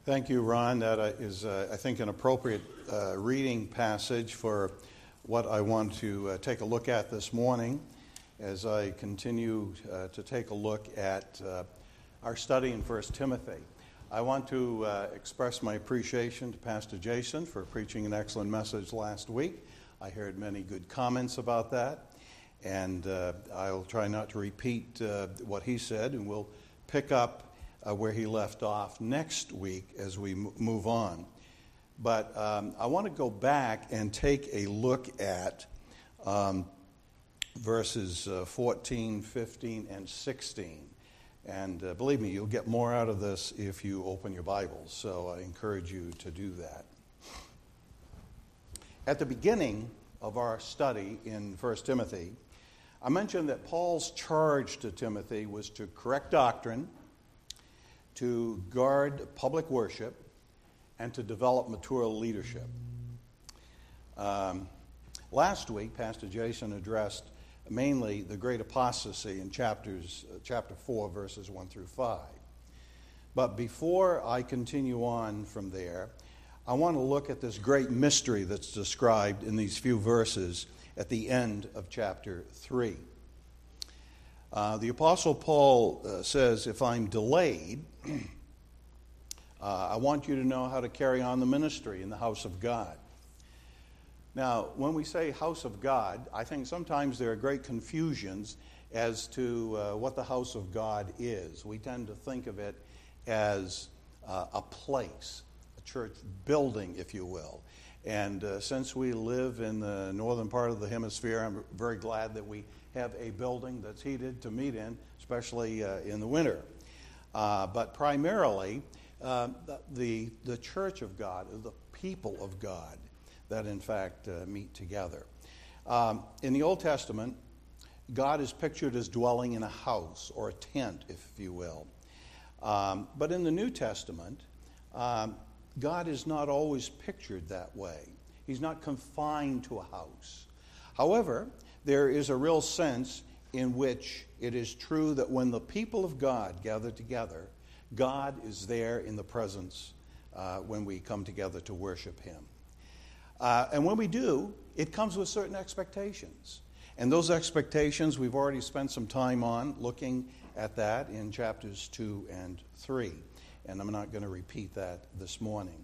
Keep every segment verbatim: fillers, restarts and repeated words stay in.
Thank you, Ron. That uh, is, uh, I think, an appropriate uh, reading passage for what I want to uh, take a look at this morning as I continue uh, to take a look at uh, our study in First Timothy. I want to uh, express my appreciation to Pastor Jason for preaching an excellent message last week. I heard many good comments about that, and uh, I'll try not to repeat uh, what he said, and we'll pick up Uh, where he left off next week as we m- move on. But um, I want to go back and take a look at um, verses uh, fourteen, fifteen, and sixteen. And uh, believe me, you'll get more out of this if you open your Bibles, so I encourage you to do that. At the beginning of our study in First Timothy, I mentioned that Paul's charge to Timothy was to correct doctrine, to guard public worship, and to develop mature leadership. Um, last week, Pastor Jason addressed mainly the great apostasy in chapters, uh, chapter four, verses one through five. But before I continue on from there, I want to look at this great mystery that's described in these few verses at the end of chapter three. Uh, the Apostle Paul uh, says, if I'm delayed, uh, I want you to know how to carry on the ministry in the house of God. Now, when we say house of God, I think sometimes there are great confusions as to uh, what the house of God is. We tend to think of it as uh, a place, a church building, if you will. And uh, since we live in the northern part of the hemisphere, I'm very glad that we have a building that's heated to meet in, especially uh, in the winter. Uh, but primarily, uh, the, the church of God, the people of God that in fact uh, meet together. Um, in the Old Testament, God is pictured as dwelling in a house or a tent, if you will. Um, but in the New Testament, um, God is not always pictured that way. He's not confined to a house. However, there is a real sense in which it is true that when the people of God gather together, God is there in the presence uh, when we come together to worship Him. Uh, and when we do, it comes with certain expectations. And those expectations, we've already spent some time on looking at that in chapters two and three. And I'm not going to repeat that this morning.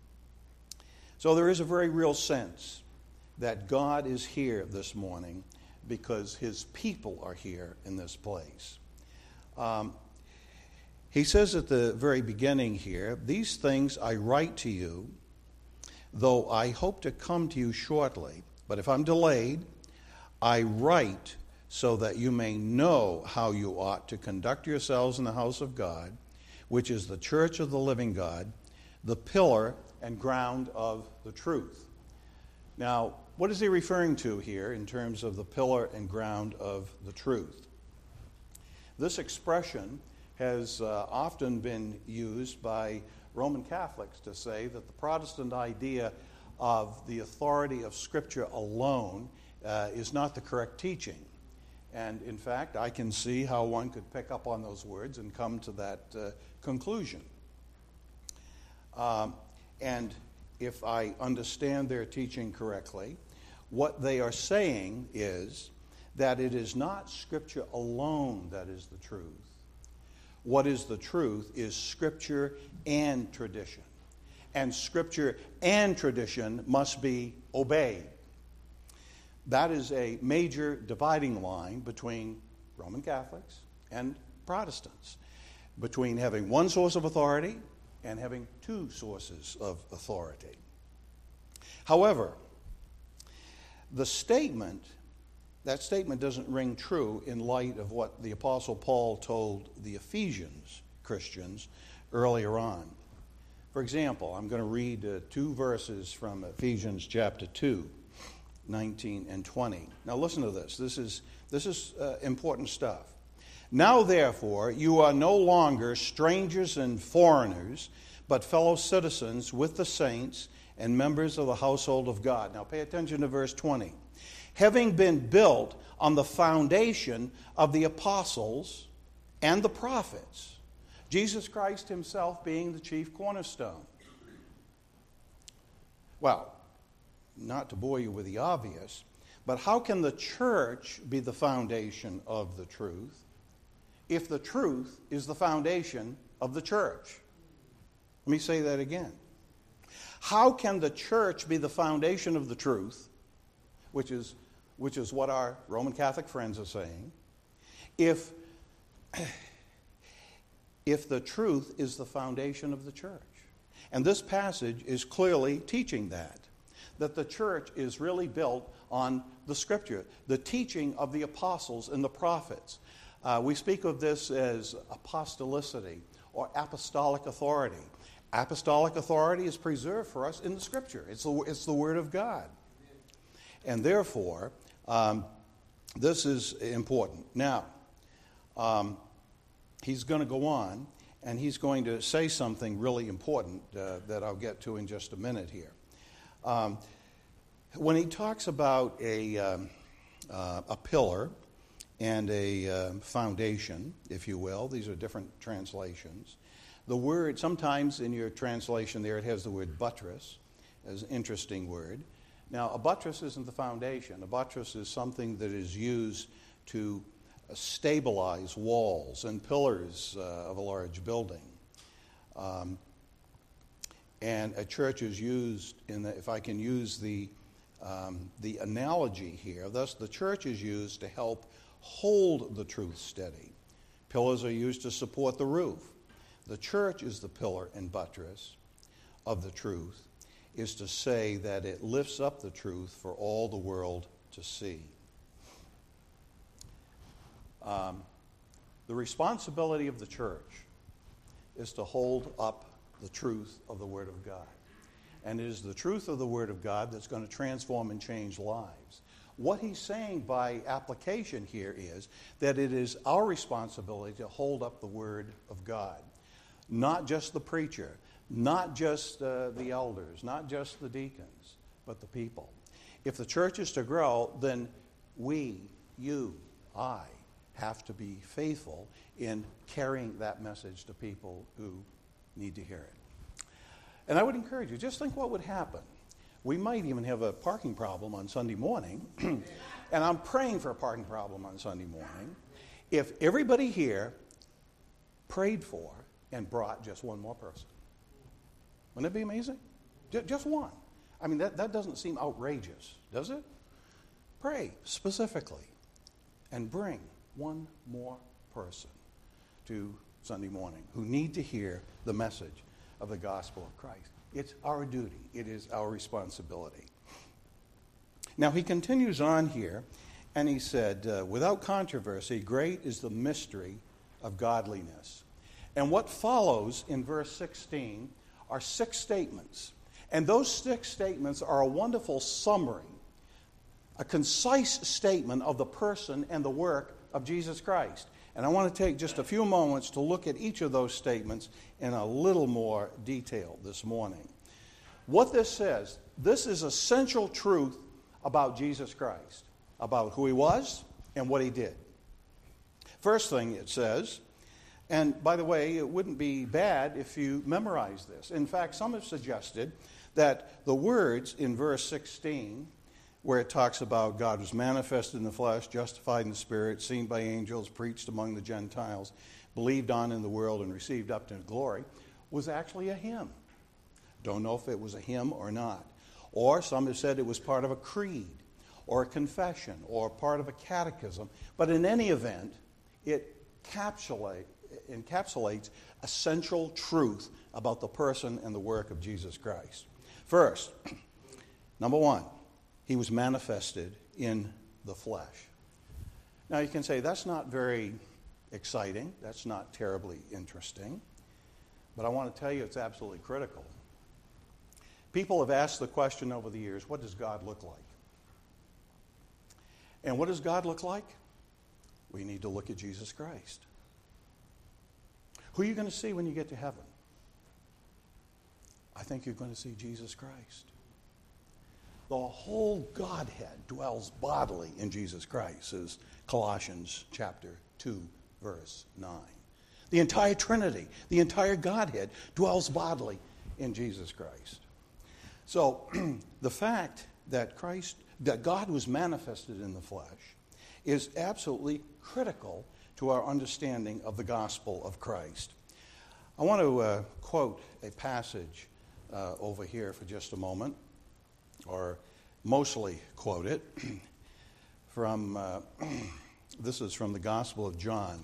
So there is a very real sense that God is here this morning because His people are here in this place. Um, he says at the very beginning here, these things I write to you, though I hope to come to you shortly. But if I'm delayed, I write so that you may know how you ought to conduct yourselves in the house of God, which is the church of the living God, the pillar and ground of the truth. Now, what is he referring to here in terms of the pillar and ground of the truth? This expression has uh, often been used by Roman Catholics to say that the Protestant idea of the authority of Scripture alone uh, is not the correct teaching. And in fact, I can see how one could pick up on those words and come to that uh, conclusion. Um, and if I understand their teaching correctly, what they are saying is that it is not Scripture alone that is the truth. What is the truth is Scripture and tradition. And Scripture and tradition must be obeyed. That is a major dividing line between Roman Catholics and Protestants, between having one source of authority and having two sources of authority. However, the statement, that statement doesn't ring true in light of what the Apostle Paul told the Ephesians Christians earlier on. For example, I'm going to read uh, two verses from Ephesians chapter two, nineteen and twenty. Now listen to this. This is, this is uh, important stuff. Now, therefore, you are no longer strangers and foreigners, but fellow citizens with the saints and members of the household of God. Now, pay attention to verse twenty. Having been built on the foundation of the apostles and the prophets, Jesus Christ himself being the chief cornerstone. Well, not to bore you with the obvious, but how can the church be the foundation of the truth if the truth is the foundation of the church? Let me say that again. How can the church be the foundation of the truth, which is, which is what our Roman Catholic friends are saying, if, if the truth is the foundation of the church? And this passage is clearly teaching that, that the church is really built on the Scripture, the teaching of the apostles and the prophets. Uh, we speak of this as apostolicity or apostolic authority. Apostolic authority is preserved for us in the Scripture. It's the, it's the Word of God. And therefore, um, this is important. Now, um, he's going to go on, and he's going to say something really important uh, that I'll get to in just a minute here. Um, when he talks about a, um, uh, a pillar and a uh, foundation, if you will, these are different translations. The word, sometimes in your translation there, it has the word buttress as an interesting word. Now, a buttress isn't the foundation. A buttress is something that is used to stabilize walls and pillars uh, of a large building. Um, and a church is used, in the, if I can use the, um, the analogy here, thus the church is used to help hold the truth steady. Pillars are used to support the roof. The church is the pillar and buttress of the truth, is to say that it lifts up the truth for all the world to see. Um, the responsibility of the church is to hold up the truth of the Word of God. And it is the truth of the Word of God that's going to transform and change lives. What he's saying by application here is that it is our responsibility to hold up the Word of God. Not just the preacher, not just uh, the elders, not just the deacons, but the people. If the church is to grow, then we, you, I, have to be faithful in carrying that message to people who need to hear it. And I would encourage you, just think what would happen. We might even have a parking problem on Sunday morning, and I'm praying for a parking problem on Sunday morning, if everybody here prayed for and brought just one more person. Wouldn't that be amazing? J- just one. I mean, that, that doesn't seem outrageous, does it? Pray specifically and bring one more person to Sunday morning who need to hear the message of the gospel of Christ. It's our duty. It is our responsibility. Now, he continues on here, and he said, uh, without controversy, great is the mystery of godliness. And what follows in verse sixteen are six statements. And those six statements are a wonderful summary, a concise statement of the person and the work of Jesus Christ. And I want to take just a few moments to look at each of those statements in a little more detail this morning. What this says, this is essential truth about Jesus Christ, about who he was and what he did. First thing it says, and by the way, it wouldn't be bad if you memorize this. In fact, some have suggested that the words in verse sixteen, where it talks about God was manifested in the flesh, justified in the Spirit, seen by angels, preached among the Gentiles, believed on in the world, and received up to glory, was actually a hymn. Don't know if it was a hymn or not. Or some have said it was part of a creed, or a confession, or part of a catechism. But in any event, it encapsulate, encapsulates essential truth about the person and the work of Jesus Christ. First, number one, he was manifested in the flesh. Now you can say that's not very exciting, that's not terribly interesting, but I want to tell you it's absolutely critical. People have asked the question over the years, what does God look like? And what does God look like? We need to look at Jesus Christ. Who are you going to see when you get to heaven? I think you're going to see Jesus Christ. The whole Godhead dwells bodily in Jesus Christ, says Colossians chapter two, verse nine. The entire Trinity, the entire Godhead dwells bodily in Jesus Christ. So the fact that Christ, that God was manifested in the flesh is absolutely critical to our understanding of the gospel of Christ. I want to uh, quote a passage uh, over here for just a moment, or mostly quote it, from, uh, this is from the Gospel of John,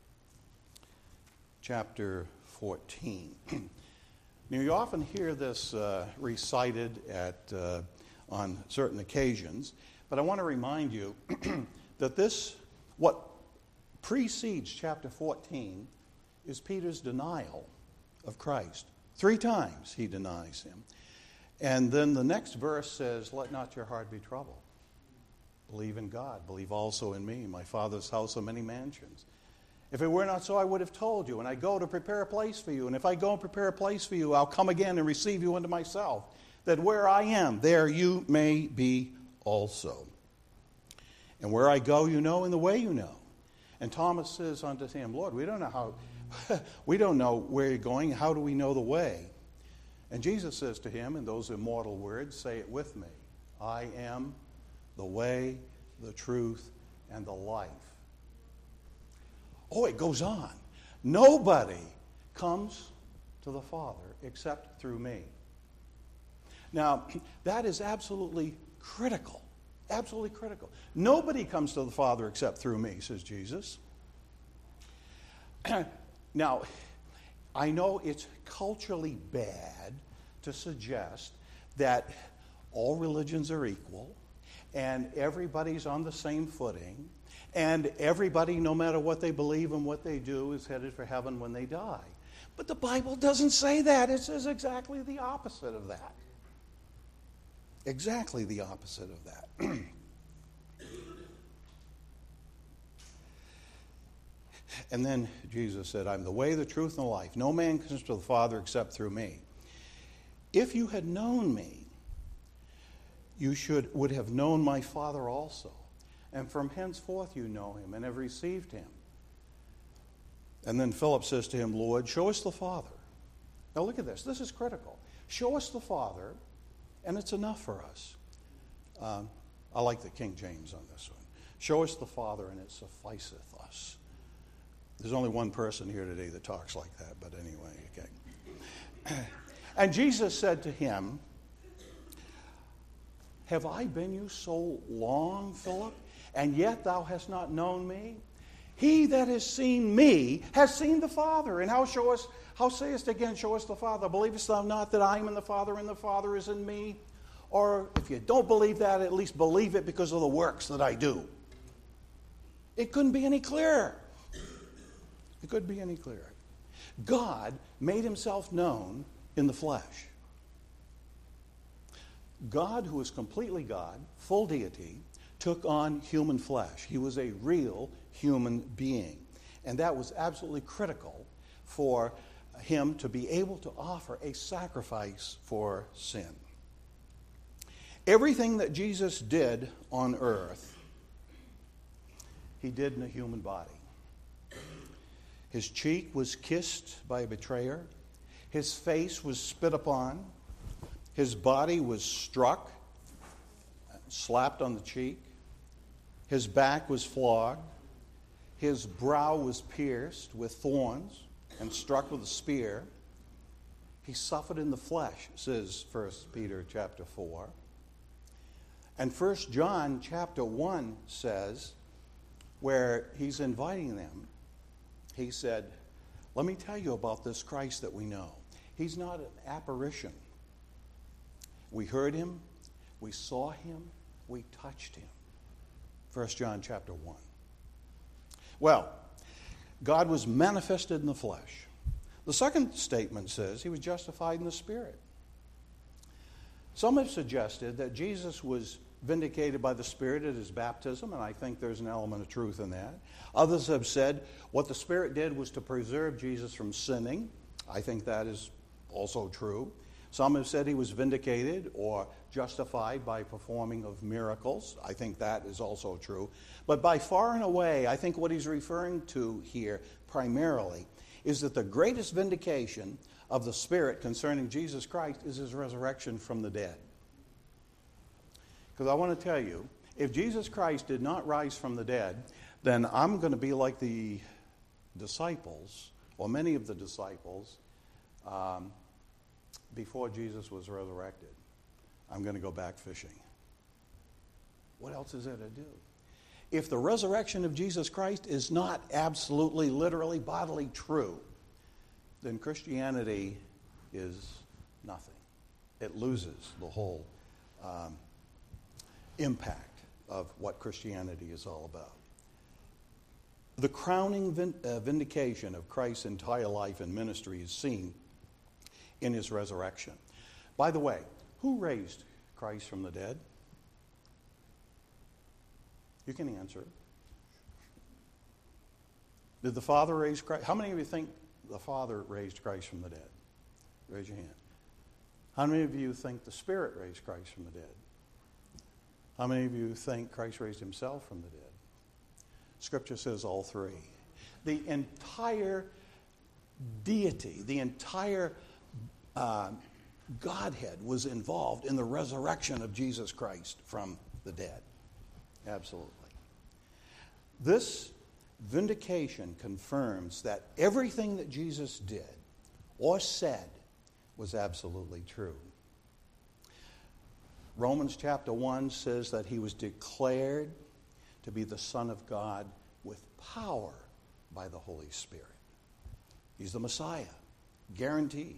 chapter fourteen. Now, you often hear this uh, recited at uh, on certain occasions, but I want to remind you that this, what precedes chapter fourteen, is Peter's denial of Christ. Three times he denies him. And then the next verse says, "Let not your heart be troubled. Believe in God. Believe also in me. In my Father's house are many mansions. If it were not so, I would have told you. And I go to prepare a place for you. And if I go and prepare a place for you, I'll come again and receive you unto myself, that where I am, there you may be also. And where I go, you know, and the way you know." And Thomas says unto him, "Lord, we don't know how, we don't know where you're going. How do we know the way?" And Jesus says to him in those immortal words, say it with me, "I am the way, the truth, and the life." Oh, it goes on. "Nobody comes to the Father except through me." Now, that is absolutely critical. Absolutely critical. Nobody comes to the Father except through me, says Jesus. Now, I know it's culturally bad to suggest that all religions are equal and everybody's on the same footing and everybody, no matter what they believe and what they do, is headed for heaven when they die. But the Bible doesn't say that. It says exactly the opposite of that. Exactly the opposite of that. And then Jesus said, "I'm the way, the truth, and the life. No man comes to the Father except through me. If you had known me, you should would have known my Father also. And from henceforth you know him and have received him." And then Philip says to him, "Lord, show us the Father." Now look at this. This is critical. Show us the Father, and it's enough for us. Um, I like the King James on this one. "Show us the Father, and it sufficeth us." There's only one person here today that talks like that, but anyway, okay. And Jesus said to him, "Have I been you so long, Philip, and yet thou hast not known me? He that has seen me has seen the Father. And how show us, how sayest again, show us the Father? Believest thou not that I am in the Father, and the Father is in me? Or if you don't believe that, at least believe it because of the works that I do." It couldn't be any clearer. It couldn't be any clearer. God made himself known in the flesh. God, who is completely God, full deity, took on human flesh. He was a real human being. And that was absolutely critical for him to be able to offer a sacrifice for sin. Everything that Jesus did on earth, he did in a human body. His cheek was kissed by a betrayer. His face was spit upon. His body was struck, slapped on the cheek. His back was flogged. His brow was pierced with thorns and struck with a spear. He suffered in the flesh, says First Peter chapter four. And First John chapter one says, where he's inviting them, he said, "Let me tell you about this Christ that we know. He's not an apparition. We heard him, we saw him, we touched him." First John chapter one. Well, God was manifested in the flesh. The second statement says he was justified in the Spirit. Some have suggested that Jesus was vindicated by the Spirit at his baptism, and I think there's an element of truth in that. Others have said what the Spirit did was to preserve Jesus from sinning. I think that is also true. Some have said he was vindicated or justified by performing of miracles. I think that is also true. But by far and away, I think what he's referring to here primarily is that the greatest vindication of the Spirit concerning Jesus Christ is his resurrection from the dead. Because I want to tell you, if Jesus Christ did not rise from the dead, then I'm going to be like the disciples, or many of the disciples, um, before Jesus was resurrected. I'm going to go back fishing. What else is there to do? If the resurrection of Jesus Christ is not absolutely, literally, bodily true, then Christianity is nothing. It loses the whole um, impact of what Christianity is all about. The crowning vin- uh, vindication of Christ's entire life and ministry is seen in his resurrection. By the way, who raised Christ from the dead? You can answer it. Did the Father raise Christ? How many of you think the Father raised Christ from the dead? Raise your hand. How many of you think the Spirit raised Christ from the dead? How many of you think Christ raised himself from the dead? Scripture says all three. The entire deity, the entire uh, Godhead was involved in the resurrection of Jesus Christ from the dead. Absolutely. This vindication confirms that everything that Jesus did or said was absolutely true. Romans chapter one says that he was declared to be the Son of God with power by the Holy Spirit. He's the Messiah, guaranteed.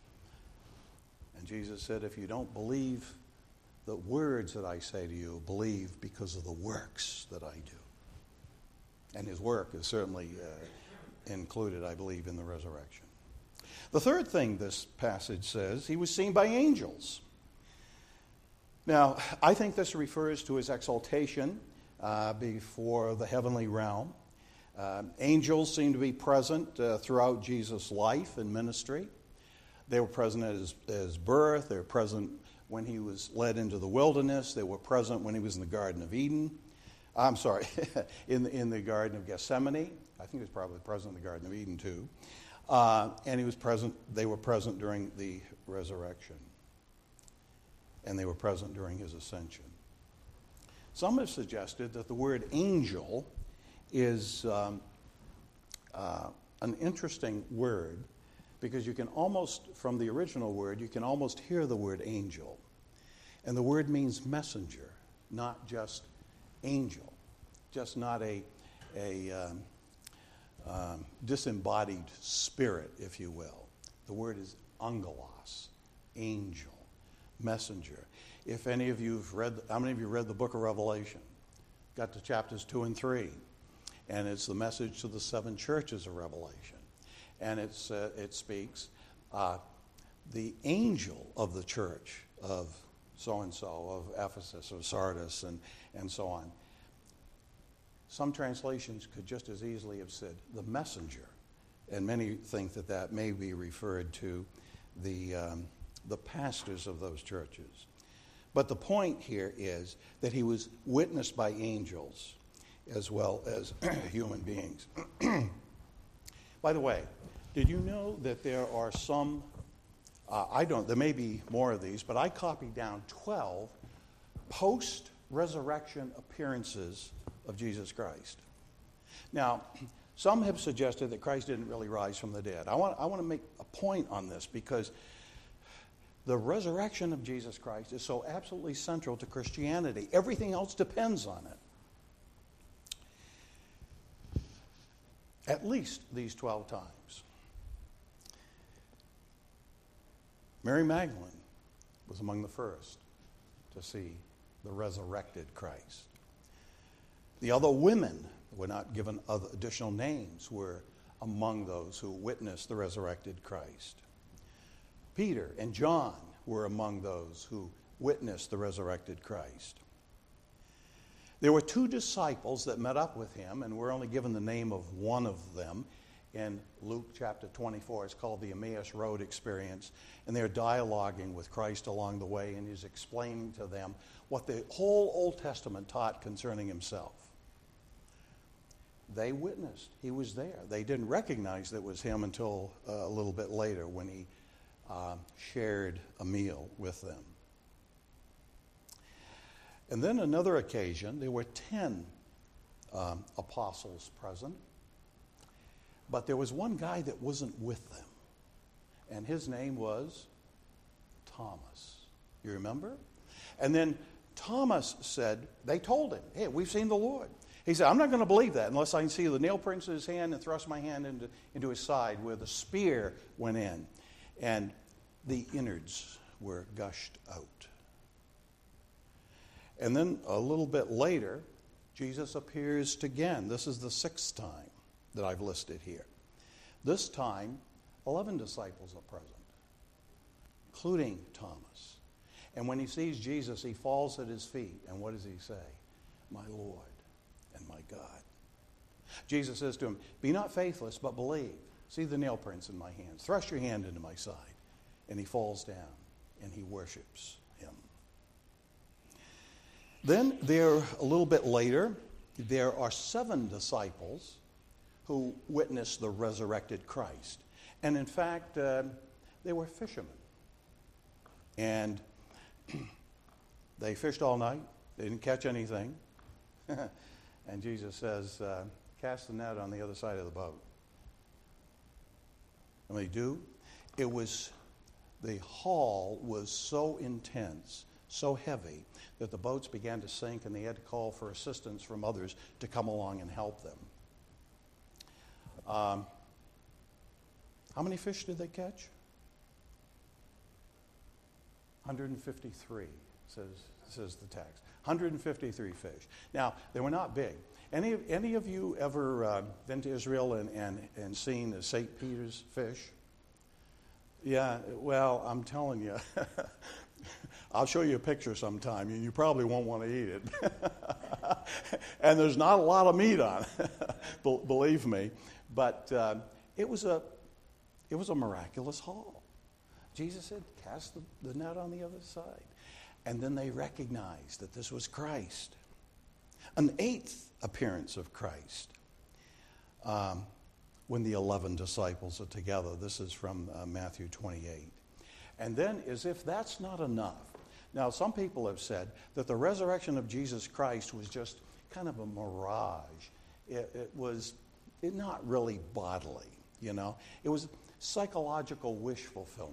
And Jesus said, if you don't believe the words that I say to you, believe because of the works that I do. And his work is certainly uh, included, I believe, in the resurrection. The third thing this passage says, he was seen by angels. Now, I think this refers to his exaltation uh, before the heavenly realm. Uh, angels seem to be present uh, throughout Jesus' life and ministry. They were present at his, at his birth. They were present when he was led into the wilderness. They were present when he was in the Garden of Eden. I'm sorry, in, the, in the Garden of Gethsemane. I think he was probably present in the Garden of Eden too. Uh, and he was present. They were present during the resurrection. And they were present during his ascension. Some have suggested that the word angel is um, uh, an interesting word because you can almost, from the original word, you can almost hear the word angel. And the word means messenger, not just angel, just not a, a um, um, disembodied spirit, if you will. The word is angelos, angel, messenger. If any of you have read, how many of you read the book of Revelation? Got to chapters two and three. And it's the message to the seven churches of Revelation. And it's, uh, it speaks, uh, the angel of the church of so-and-so, of Ephesus, of Sardis, and, and so on. Some translations could just as easily have said the messenger. And many think that that may be referred to the, um, the pastors of those churches. But the point here is that he was witnessed by angels as well as human beings. By the way, did you know that there are some, uh, I don't, there may be more of these, but I copied down twelve post-resurrection appearances of Jesus Christ. Now, some have suggested that Christ didn't really rise from the dead. I want, I want to make a point on this because the resurrection of Jesus Christ is so absolutely central to Christianity. Everything else depends on it. At least these twelve times. Mary Magdalene was among the first to see the resurrected Christ. The other women were not given other additional names, were among those who witnessed the resurrected Christ. Peter and John were among those who witnessed the resurrected Christ. There were two disciples that met up with him, and we're only given the name of one of them in Luke chapter twenty-four. It's called the Emmaus Road Experience, and they're dialoguing with Christ along the way, and he's explaining to them what the whole Old Testament taught concerning himself. they witnessed. He was there. They didn't recognize that it was him until uh, a little bit later when he uh, shared a meal with them. And then another occasion, there were ten um, apostles present, but there was one guy that wasn't with them, and his name was Thomas. You remember? And then Thomas said, they told him, hey, we've seen the Lord. He said, I'm not going to believe that unless I can see the nail prints in his hand and thrust my hand into, into his side where the spear went in. And the innards were gushed out. And then a little bit later, Jesus appears again. This is the sixth time that I've listed here. This time, eleven disciples are present, including Thomas. And when he sees Jesus, he falls at his feet. And what does he say? My Lord and my God. Jesus says to him, be not faithless, but believe. See the nail prints in my hands. Thrust your hand into my side. And he falls down and he worships him. Then there, a little bit later, there are seven disciples who witnessed the resurrected Christ. And in fact, uh, they were fishermen. And they fished all night. They didn't catch anything. And Jesus says, uh, cast the net on the other side of the boat. And they do. It was, the haul was so intense, so heavy, that the boats began to sink and they had to call for assistance from others to come along and help them. Um, how many fish did they catch? one hundred fifty-three, says, says the text. one hundred fifty-three fish. Now, they were not big. Any, any of you ever uh, been to Israel and, and, and seen the Saint Peter's fish? Yeah, well, I'm telling you, I'll show you a picture sometime, and you probably won't want to eat it. And there's not a lot of meat on it, believe me. But uh, it was a it was a miraculous haul. Jesus said, cast the, the net on the other side. And then they recognized that this was Christ. An eighth appearance of Christ. Um, when the eleven disciples are together. This is from uh, Matthew twenty-eight. And then, as if that's not enough. Now, some people have said that the resurrection of Jesus Christ was just kind of a mirage. It, it was it not really bodily, you know. It was psychological wish fulfillment.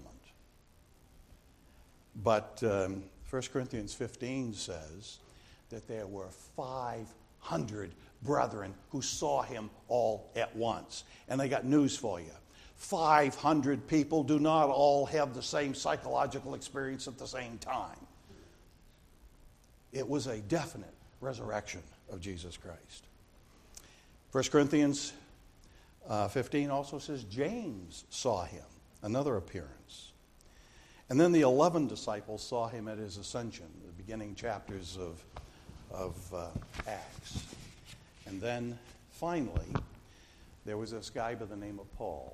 But um, First Corinthians fifteen says that there were five hundred brethren who saw him all at once. And I got news for you. five hundred people do not all have the same psychological experience at the same time. It was a definite resurrection of Jesus Christ. First Corinthians uh, fifteen also says James saw him, another appearance. And then the eleven disciples saw him at his ascension, the beginning chapters of, of uh, Acts. And then, finally, there was this guy by the name of Paul.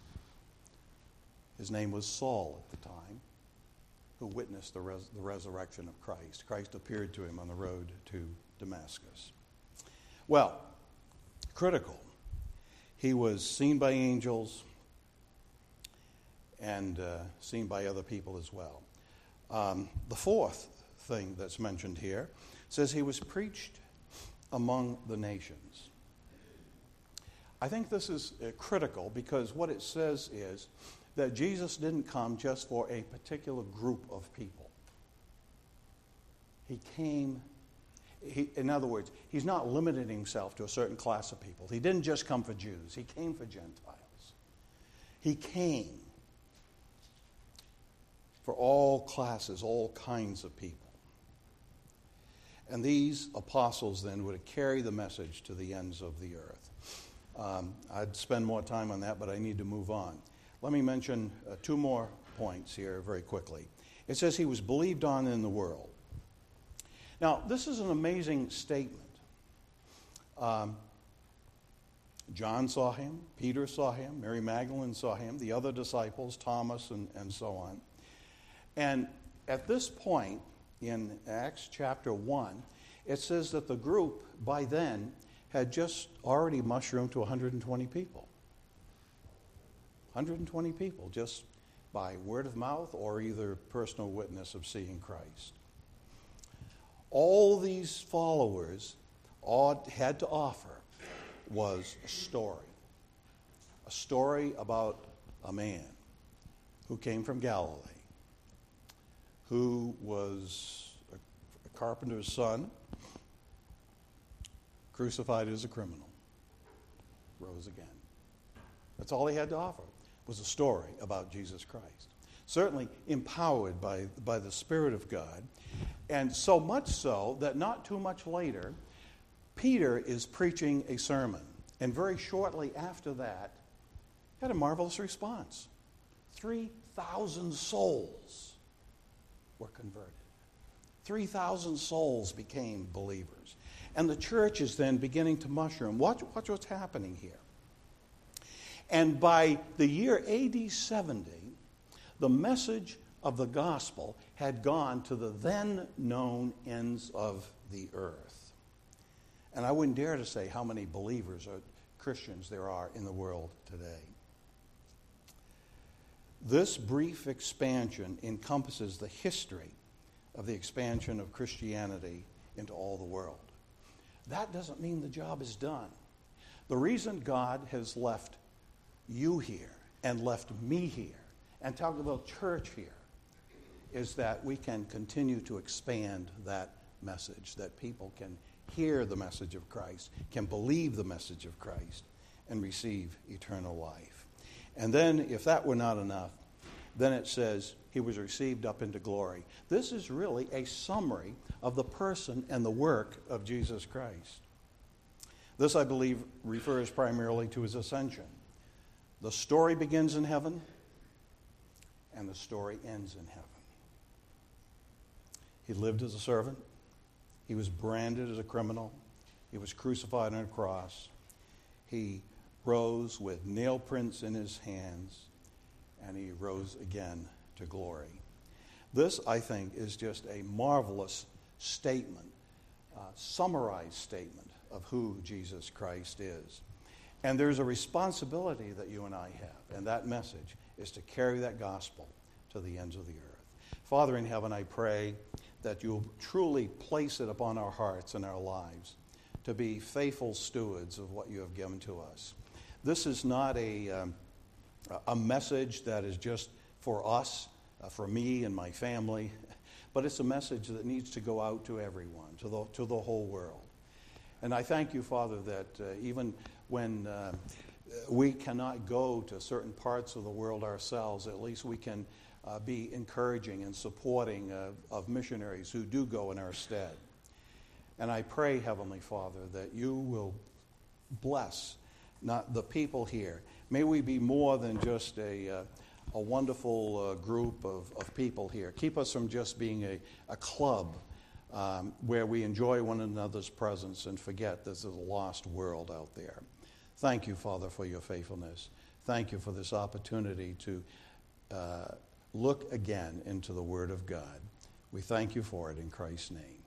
His name was Saul at the time, who witnessed the, res- the resurrection of Christ. Christ appeared to him on the road to Damascus. Well, critical. He was seen by angels and uh, seen by other people as well. Um, the fourth thing that's mentioned here says he was preached among the nations. I think this is uh, critical because what it says is that Jesus didn't come just for a particular group of people. He came, he, in other words, he's not limiting himself to a certain class of people. He didn't just come for Jews. He came for Gentiles. He came for all classes, all kinds of people. And these apostles then would carry the message to the ends of the earth. Um, I'd spend more time on that, but I need to move on. Let me mention uh, two more points here very quickly. It says he was believed on in the world. Now, this is an amazing statement. Um, John saw him, Peter saw him, Mary Magdalene saw him, the other disciples, Thomas, and, and so on. And at this point, in Acts chapter one, it says that the group by then had just already mushroomed to one hundred twenty people. one hundred twenty people just by word of mouth or either personal witness of seeing Christ. All these followers all had to offer was a story. A story about a man who came from Galilee, who was a, a carpenter's son, crucified as a criminal, rose again. That's all he had to offer, was a story about Jesus Christ. Certainly empowered by, by the Spirit of God, and so much so that not too much later, Peter is preaching a sermon. And very shortly after that, had a marvelous response. three thousand souls were converted. three thousand souls became believers. And the church is then beginning to mushroom. Watch, watch what's happening here. And by the year A D seventy, the message of the gospel had gone to the then known ends of the earth. And I wouldn't dare to say how many believers or Christians there are in the world today. This brief expansion encompasses the history of the expansion of Christianity into all the world. That doesn't mean the job is done. The reason God has left you here and left me here and talked about church here is that we can continue to expand that message, that people can hear the message of Christ, can believe the message of Christ, and receive eternal life. And then, if that were not enough, then it says he was received up into glory. This is really a summary of the person and the work of Jesus Christ. This, I believe, refers primarily to his ascension. The story begins in heaven, and the story ends in heaven. He lived as a servant. He was branded as a criminal. He was crucified on a cross. He rose with nail prints in his hands, and he rose again to glory. This, I think, is just a marvelous statement, a summarized statement of who Jesus Christ is. And there's a responsibility that you and I have, and that message is to carry that gospel to the ends of the earth. Father in heaven, I pray that you'll truly place it upon our hearts and our lives to be faithful stewards of what you have given to us. This is not a, um, a message that is just for us, uh, for me and my family, but it's a message that needs to go out to everyone, to the, to the whole world. And I thank you, Father, that uh, even when uh, we cannot go to certain parts of the world ourselves, at least we can uh, be encouraging and supporting uh, of missionaries who do go in our stead. And I pray, Heavenly Father, that you will bless not the people here. May we be more than just a, uh, a wonderful uh, group of, of people here. Keep us from just being a, a club um, where we enjoy one another's presence and forget there's a lost world out there. Thank you, Father, for your faithfulness. Thank you for this opportunity to uh, look again into the Word of God. We thank you for it in Christ's name.